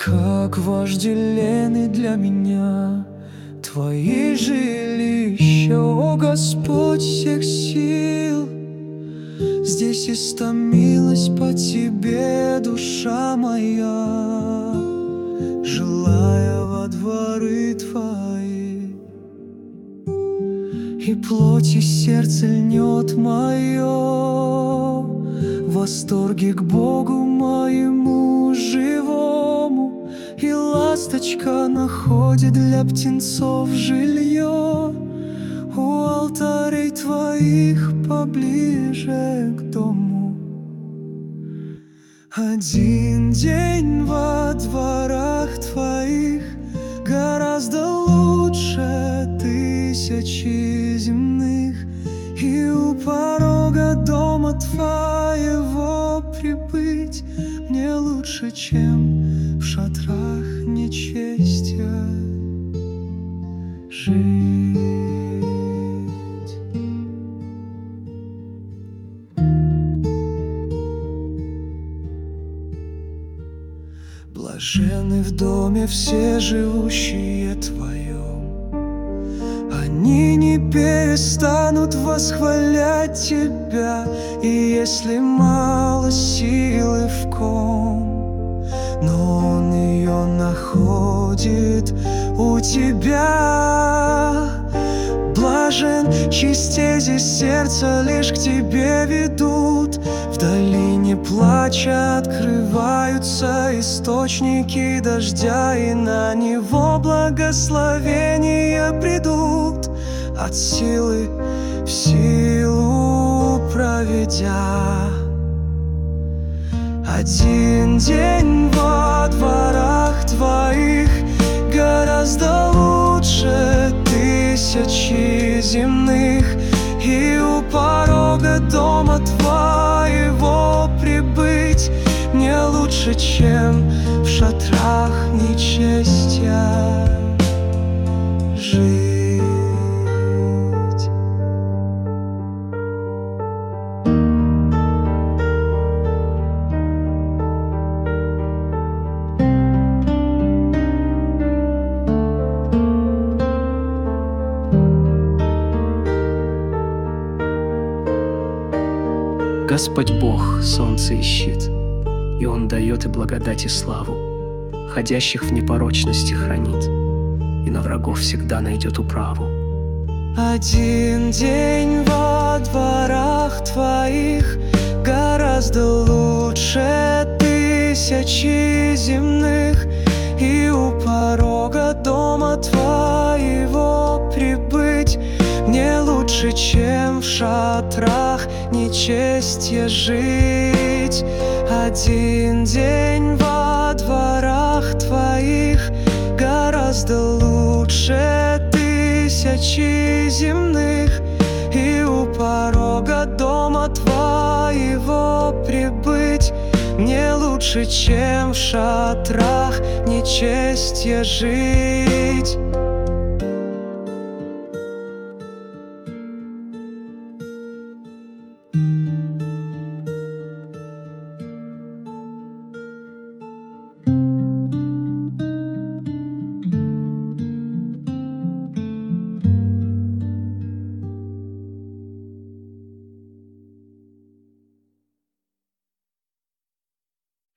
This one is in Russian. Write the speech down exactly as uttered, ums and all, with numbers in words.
Как вожделенны для меня Твои жилища, о Господь всех сил. Здесь истомилась по Тебе душа моя, желая во дворы Твои. И плоть и сердце льнет мое в восторге к Богу моему живому. И ласточка находит для птенцов жилье у алтарей Твоих поближе к дому. Один день во дворах Твоих гораздо лучше тысячи земных, и у порога дома Твоего прибыть мне лучше, чем в шатрах нечестия жить. Блаженны в доме все живущие Твоем, они не перестанут восхвалять Тебя. И если мало силы в ком, но он ее находит у Тебя. Блажен, чьи стези сердца лишь к Тебе ведут. В долине плача открываются источники дождя, и на него благословения придут, от силы в силу проведя. Один день во дворах Твоих гораздо лучше тысячи земных, и у порога дома Твоего прибыть мне лучше, чем в шатрах нечестия жить. Господь Бог, солнце и щит, и Он дает и благодать, и славу, ходящих в непорочности хранит, и на врагов всегда найдет управу. Один день во дворах Твоих гораздо лучше тысячи земных, и у порога дома Твоего прибыть мне лучше, чем в шатрах нечестия жить. Один день во дворах Твоих гораздо лучше тысячи земных, и у порога дома Твоего прибыть мне лучше, чем в шатрах нечестия жить.